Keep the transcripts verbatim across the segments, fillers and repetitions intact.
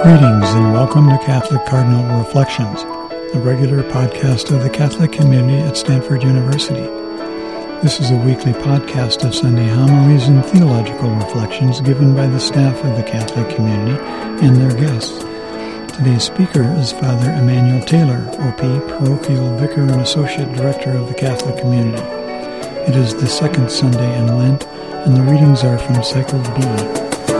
Greetings and welcome to Catholic Cardinal Reflections, the regular podcast of the Catholic community at Stanford University. This is a weekly podcast of Sunday homilies and theological reflections given by the staff of the Catholic community and their guests. Today's speaker is Father Emmanuel Taylor, O P, Parochial Vicar and Associate Director of the Catholic community. It is the second Sunday in Lent, and the readings are from Cycle B.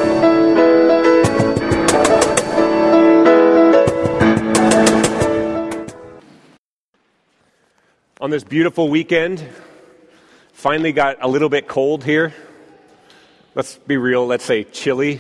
On this beautiful weekend, finally got a little bit cold here. Let's be real, let's say chilly.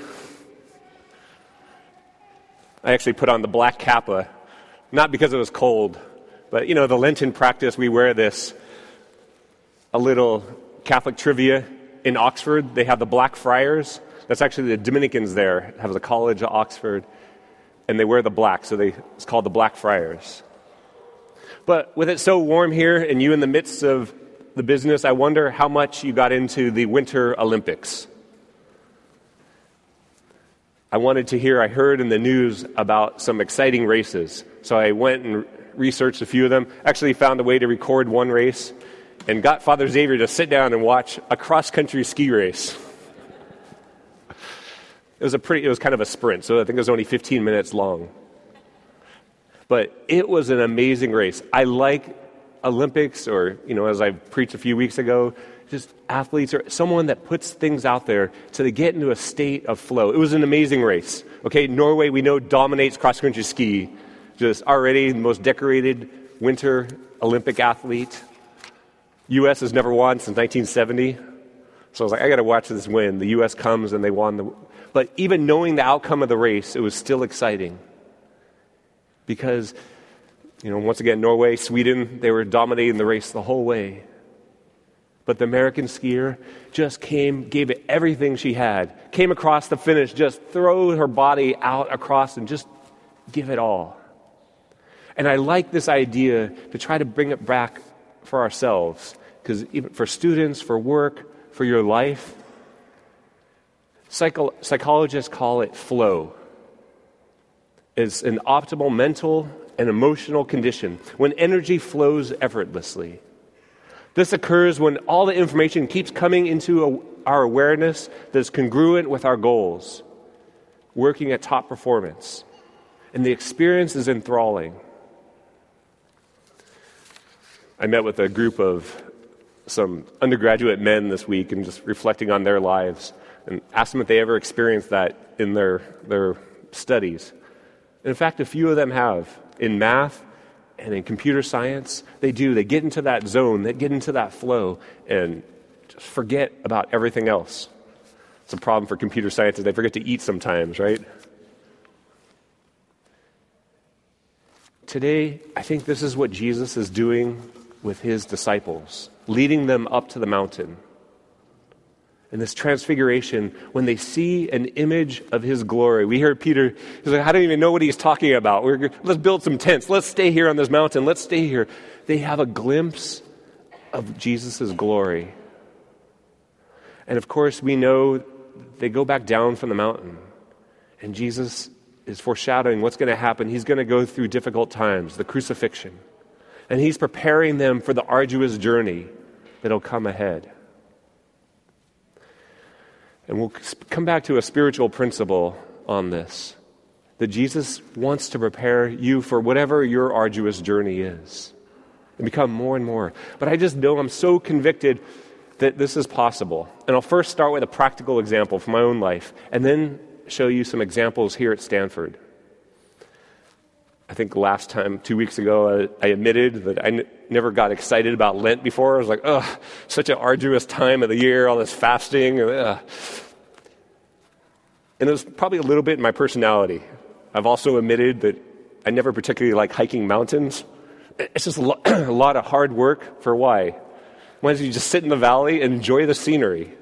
I actually put on the black kappa, not because it was cold, but you know, the Lenten practice, we wear this. A little Catholic trivia, in Oxford, they have the Black Friars. That's actually the Dominicans there, have the College of Oxford, and they wear the black, so they, it's called the Black Friars. But with it so warm here and you in the midst of the business, I wonder how much you got into the Winter Olympics. I wanted to hear, I heard in the news about some exciting races. So I went and researched a few of them, actually found a way to record one race, and got Father Xavier to sit down and watch a cross-country ski race. It was a pretty, it was kind of a sprint, so I think it was only fifteen minutes long. But it was an amazing race. I like Olympics, or, you know, as I preached a few weeks ago, just athletes or someone that puts things out there so they get into a state of flow. It was an amazing race. Okay, Norway, we know, dominates cross-country ski. Just already the most decorated winter Olympic athlete. U S has never won since nineteen seventy. So I was like, I got to watch this win. The U S comes and they won. The... But even knowing the outcome of the race, it was still exciting. Because, you know, once again, Norway, Sweden, they were dominating the race the whole way. But the American skier just came, gave it everything she had, came across the finish, just throw her body out across and just give it all. And I like this idea to try to bring it back for ourselves, because even for students, for work, for your life, psycho- psychologists call it flow. It's an optimal mental and emotional condition when energy flows effortlessly. This occurs when all the information keeps coming into a, our awareness that's congruent with our goals, working at top performance, and the experience is enthralling. I met with a group of some undergraduate men this week and just reflecting on their lives and asked them if they ever experienced that in their, their studies. In fact, a few of them have. In math and in computer science, they do. They get into that zone, they get into that flow, and just forget about everything else. It's a problem for computer scientists. They forget to eat sometimes, right? Today, I think this is what Jesus is doing with his disciples, leading them up to the mountain. In this transfiguration, when they see an image of his glory. We heard Peter, he's like, I don't even know what he's talking about. We're, let's build some tents. Let's stay here on this mountain. Let's stay here. They have a glimpse of Jesus' glory. And of course, we know they go back down from the mountain. And Jesus is foreshadowing what's going to happen. He's going to go through difficult times, the crucifixion. And he's preparing them for the arduous journey that'll come ahead. And we'll come back to a spiritual principle on this, that Jesus wants to prepare you for whatever your arduous journey is and become more and more. But I just know I'm so convicted that this is possible. And I'll first start with a practical example from my own life and then show you some examples here at Stanford. I think last time, two weeks ago, I, I admitted that I n- never got excited about Lent before. I was like, ugh, such an arduous time of the year, all this fasting. Ugh. And it was probably a little bit in my personality. I've also admitted that I never particularly like hiking mountains. It's just a, lo- a lot of hard work for why? Why don't you just sit in the valley and enjoy the scenery?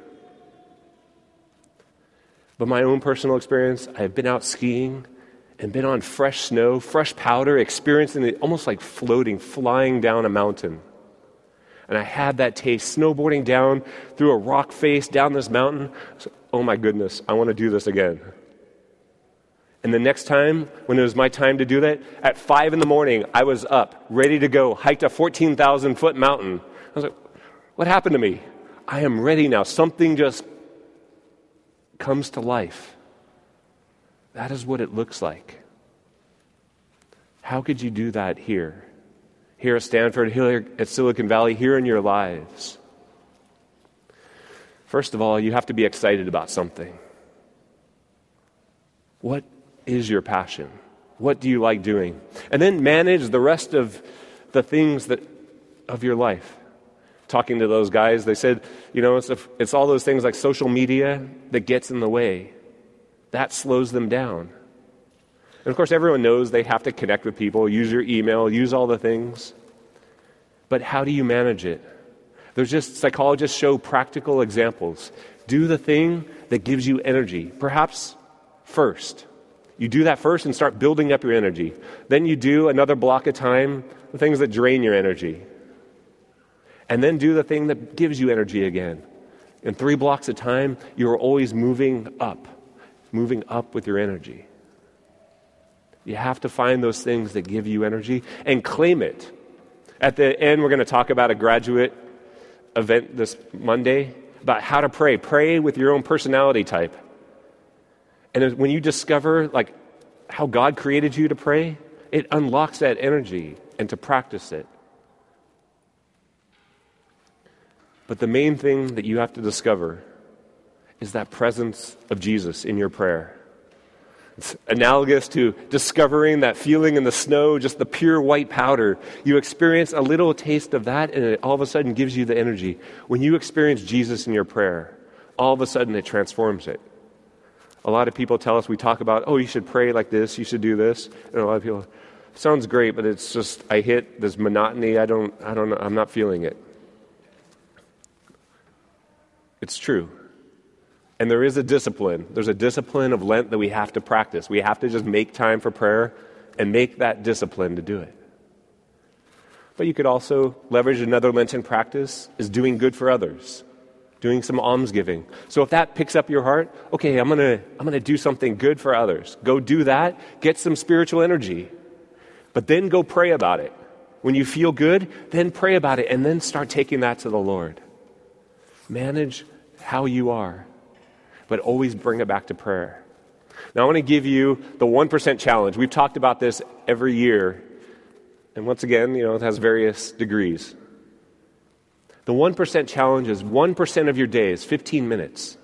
But my own personal experience, I've been out skiing and been on fresh snow, fresh powder, experiencing it almost like floating, flying down a mountain. And I had that taste, snowboarding down through a rock face, down this mountain. So, oh my goodness, I want to do this again. And the next time, when it was my time to do that, at five in the morning, I was up, ready to go, hiked a fourteen thousand foot mountain. I was like, what happened to me? I am ready now. Something just comes to life. That is what it looks like. How could you do that here? Here at Stanford, here at Silicon Valley, here in your lives? First of all, you have to be excited about something. What is your passion? What do you like doing? And then manage the rest of the things that of your life. Talking to those guys, they said, you know, it's, a, it's all those things like social media that gets in the way. That slows them down. And of course, everyone knows they have to connect with people, use your email, use all the things. But how do you manage it? There's just, psychologists show practical examples. Do the thing that gives you energy. Perhaps first. You do that first and start building up your energy. Then you do another block of time, the things that drain your energy. And then do the thing that gives you energy again. In three blocks of time, you're always moving up, moving up with your energy. You have to find those things that give you energy and claim it. At the end, we're going to talk about a graduate event this Monday about how to pray. Pray with your own personality type. And when you discover like how God created you to pray, it unlocks that energy and to practice it. But the main thing that you have to discover is that presence of Jesus in your prayer. It's analogous to discovering that feeling in the snow, just the pure white powder. You experience a little taste of that, and it all of a sudden gives you the energy. When you experience Jesus in your prayer, all of a sudden it transforms it. A lot of people tell us, we talk about, oh, you should pray like this, you should do this. And a lot of people, sounds great, but it's just, I hit this monotony, I don't, I don't know, I'm not feeling it. It's true. And there is a discipline. There's a discipline of Lent that we have to practice. We have to just make time for prayer and make that discipline to do it. But you could also leverage another Lenten practice is doing good for others, doing some almsgiving. So if that picks up your heart, okay, I'm gonna I'm gonna do something good for others. Go do that, get some spiritual energy. But then go pray about it. When you feel good, then pray about it and then start taking that to the Lord. Manage how you are, but always bring it back to prayer. Now I want to give you the one percent challenge. We've talked about this every year. And once again, you know, it has various degrees. The one percent challenge is one percent of your day is fifteen minutes.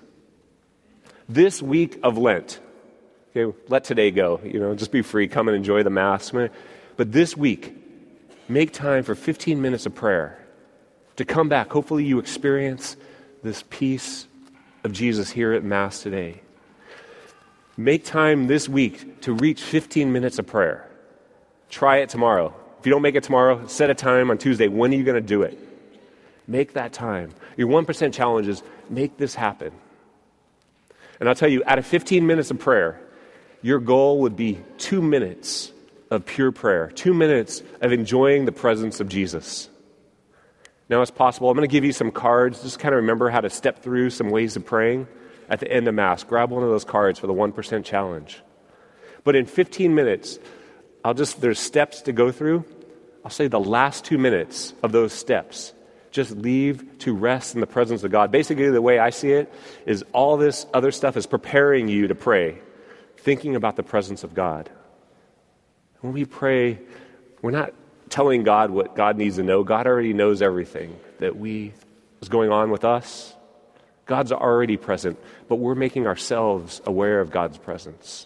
This week of Lent, okay, let today go, you know, just be free, come and enjoy the Mass. But this week, make time for fifteen minutes of prayer to come back. Hopefully you experience this peace of Jesus here at Mass today. Make time this week to reach fifteen minutes of prayer. Try it tomorrow. If you don't make it tomorrow, set a time on Tuesday. When are you going to do it? Make that time. Your one percent challenge is make this happen. And I'll tell you, out of fifteen minutes of prayer, your goal would be two minutes of pure prayer, two minutes of enjoying the presence of Jesus. Now, it's possible. I'm going to give you some cards. Just kind of remember how to step through some ways of praying at the end of Mass. Grab one of those cards for the one percent challenge. But in fifteen minutes, I'll just, there's steps to go through. I'll say the last two minutes of those steps, just leave to rest in the presence of God. Basically, the way I see it is all this other stuff is preparing you to pray, thinking about the presence of God. When we pray, we're not telling God what God needs to know. God already knows everything that we is going on with us. God's already present, but we're making ourselves aware of God's presence.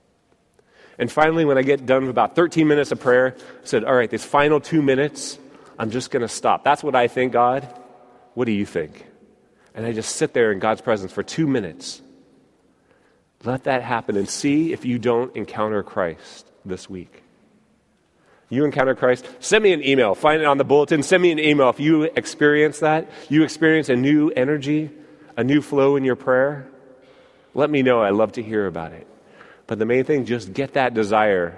And finally, when I get done with about thirteen minutes of prayer, I said, all right, these final two minutes, I'm just going to stop. That's what I think, God. What do you think? And I just sit there in God's presence for two minutes. Let that happen and see if you don't encounter Christ this week. You encounter Christ, send me an email. Find it on the bulletin. Send me an email if you experience that. You experience a new energy, a new flow in your prayer. Let me know. I'd love to hear about it. But the main thing, just get that desire.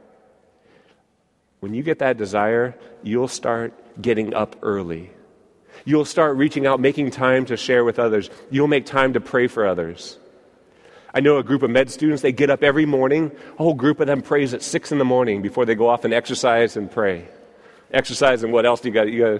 When you get that desire, you'll start getting up early. You'll start reaching out, making time to share with others. You'll make time to pray for others. I know a group of med students, they get up every morning. A whole group of them prays at six in the morning before they go off and exercise and pray. Exercise and what else do you got? You got.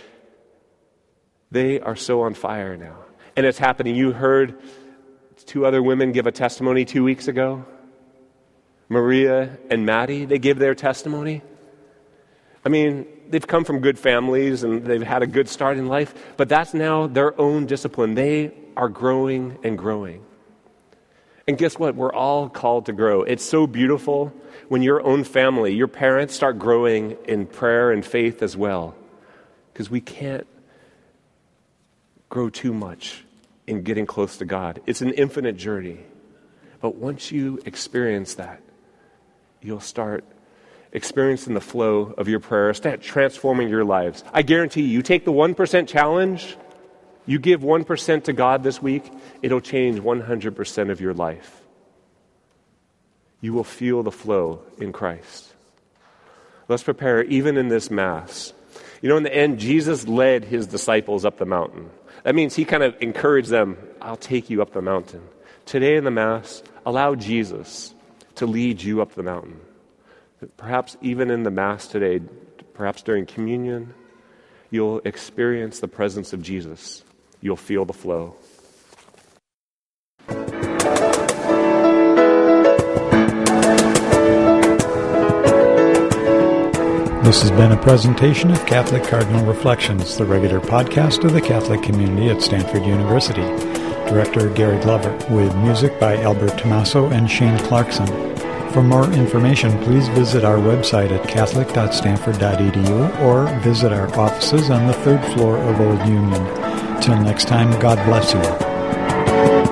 They are so on fire now. And it's happening. You heard two other women give a testimony two weeks ago. Maria and Maddie, they gave their testimony. I mean, they've come from good families and they've had a good start in life, but that's now their own discipline. They are growing and growing. And guess what? We're all called to grow. It's so beautiful when your own family, your parents start growing in prayer and faith as well. Because we can't grow too much in getting close to God. It's an infinite journey. But once you experience that, you'll start experiencing the flow of your prayer, start transforming your lives. I guarantee you, you take the one percent challenge, you give one percent to God this week, it'll change one hundred percent of your life. You will feel the flow in Christ. Let's prepare even in this Mass. You know, in the end, Jesus led his disciples up the mountain. That means he kind of encouraged them, I'll take you up the mountain. Today in the Mass, allow Jesus to lead you up the mountain. Perhaps even in the Mass today, perhaps during communion, you'll experience the presence of Jesus. You'll feel the flow. This has been a presentation of Catholic Cardinal Reflections, the regular podcast of the Catholic community at Stanford University. Director Gary Glover, with music by Albert Tommaso and Shane Clarkson. For more information, please visit our website at catholic dot stanford dot e d u or visit our offices on the third floor of Old Union. Till next time, God bless you.